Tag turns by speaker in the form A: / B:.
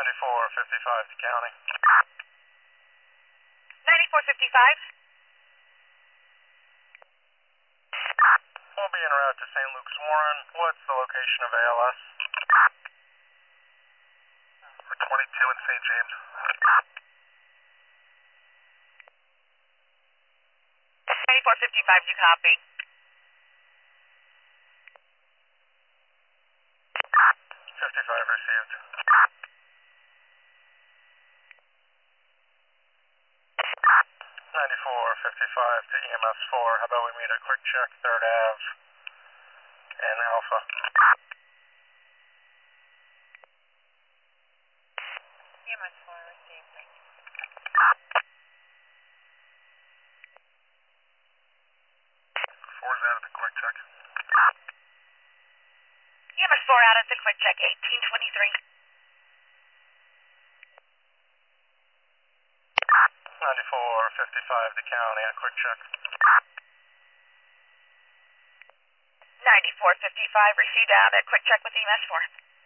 A: 9455 to county.
B: 9455.
A: We'll be en route to St. Luke's Warren. What's the location of ALS?
C: We're 22 in St. James.
B: 9455, you copy.
A: 55 received. 9455 to EMS 4. How about we meet at Quick Check, 3rd Ave and Alpha.
B: EMS 4 received, thank you.
C: 4's out at the Quick Check.
B: EMS 4 out at the Quick Check, 1823.
A: 9455 to county at Quick Check.
B: 9455 received out at Quick Check with EMS 4.